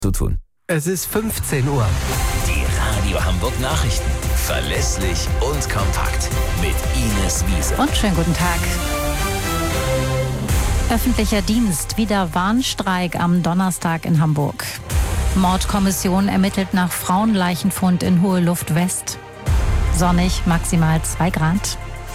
zu tun. Es ist 15 Uhr. Die Radio Hamburg Nachrichten. Verlässlich und kompakt. Mit Ines Wiese. Und schönen guten Tag. Öffentlicher Dienst, wieder Warnstreik am Donnerstag in Hamburg. Mordkommission ermittelt nach Frauenleichenfund in Hohe Luft West. Sonnig, maximal 2 Grad.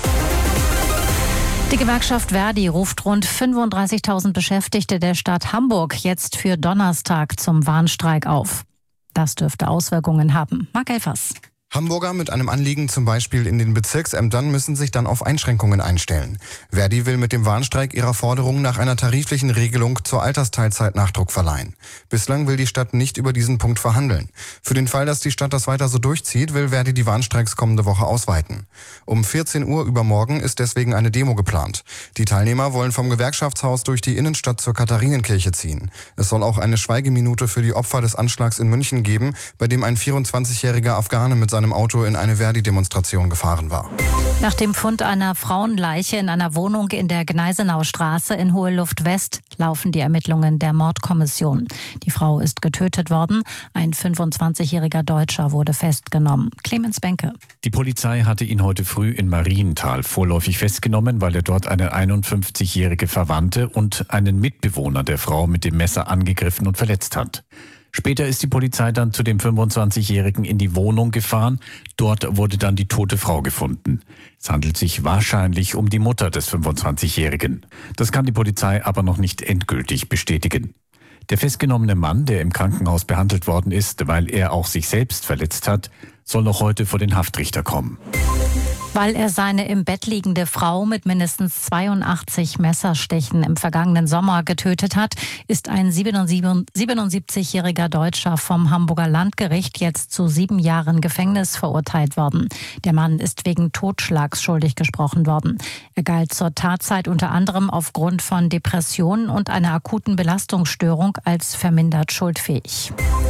Die Gewerkschaft Verdi ruft rund 35.000 Beschäftigte der Stadt Hamburg jetzt für Donnerstag zum Warnstreik auf. Das dürfte Auswirkungen haben. Marc Elfers. Hamburger mit einem Anliegen zum Beispiel in den Bezirksämtern müssen sich dann auf Einschränkungen einstellen. Verdi will mit dem Warnstreik ihrer Forderung nach einer tariflichen Regelung zur Altersteilzeit Nachdruck verleihen. Bislang will die Stadt nicht über diesen Punkt verhandeln. Für den Fall, dass die Stadt das weiter so durchzieht, will Verdi die Warnstreiks kommende Woche ausweiten. Um 14 Uhr übermorgen ist deswegen eine Demo geplant. Die Teilnehmer wollen vom Gewerkschaftshaus durch die Innenstadt zur Katharinenkirche ziehen. Es soll auch eine Schweigeminute für die Opfer des Anschlags in München geben, bei dem ein 24-jähriger Afghane mit seinem Auto in eine Verdi-Demonstration gefahren war. Nach dem Fund einer Frauenleiche in einer Wohnung in der Gneisenaustraße in Hohe Luft West laufen die Ermittlungen der Mordkommission. Die Frau ist getötet worden. Ein 25-jähriger Deutscher wurde festgenommen. Clemens Benke. Die Polizei hatte ihn heute früh in Marienthal vorläufig festgenommen, weil er dort eine 51-jährige Verwandte und einen Mitbewohner der Frau mit dem Messer angegriffen und verletzt hat. Später ist die Polizei dann zu dem 25-Jährigen in die Wohnung gefahren. Dort wurde dann die tote Frau gefunden. Es handelt sich wahrscheinlich um die Mutter des 25-Jährigen. Das kann die Polizei aber noch nicht endgültig bestätigen. Der festgenommene Mann, der im Krankenhaus behandelt worden ist, weil er auch sich selbst verletzt hat, soll noch heute vor den Haftrichter kommen. Weil er seine im Bett liegende Frau mit mindestens 82 Messerstichen im vergangenen Sommer getötet hat, ist ein 77-jähriger Deutscher vom Hamburger Landgericht jetzt zu 7 Jahren Gefängnis verurteilt worden. Der Mann ist wegen Totschlags schuldig gesprochen worden. Er galt zur Tatzeit unter anderem aufgrund von Depressionen und einer akuten Belastungsstörung als vermindert schuldfähig.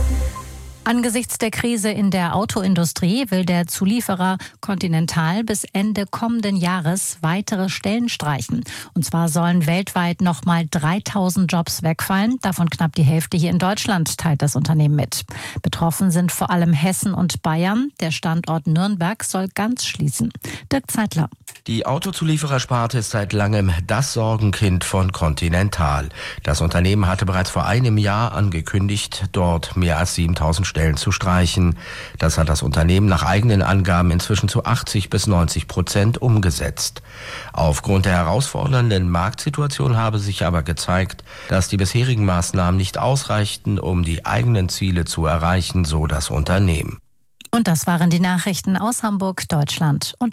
Angesichts der Krise in der Autoindustrie will der Zulieferer Continental bis Ende kommenden Jahres weitere Stellen streichen. Und zwar sollen weltweit nochmal 3.000 Jobs wegfallen, davon knapp die Hälfte hier in Deutschland, teilt das Unternehmen mit. Betroffen sind vor allem Hessen und Bayern. Der Standort Nürnberg soll ganz schließen. Dirk Zeitler. Die Autozulieferersparte ist seit langem das Sorgenkind von Continental. Das Unternehmen hatte bereits vor einem Jahr angekündigt, dort mehr als 7.000 Stellen zu streichen. Das hat das Unternehmen nach eigenen Angaben inzwischen zu 80-90% umgesetzt. Aufgrund der herausfordernden Marktsituation habe sich aber gezeigt, dass die bisherigen Maßnahmen nicht ausreichten, um die eigenen Ziele zu erreichen, so das Unternehmen. Und das waren die Nachrichten aus Hamburg, Deutschland und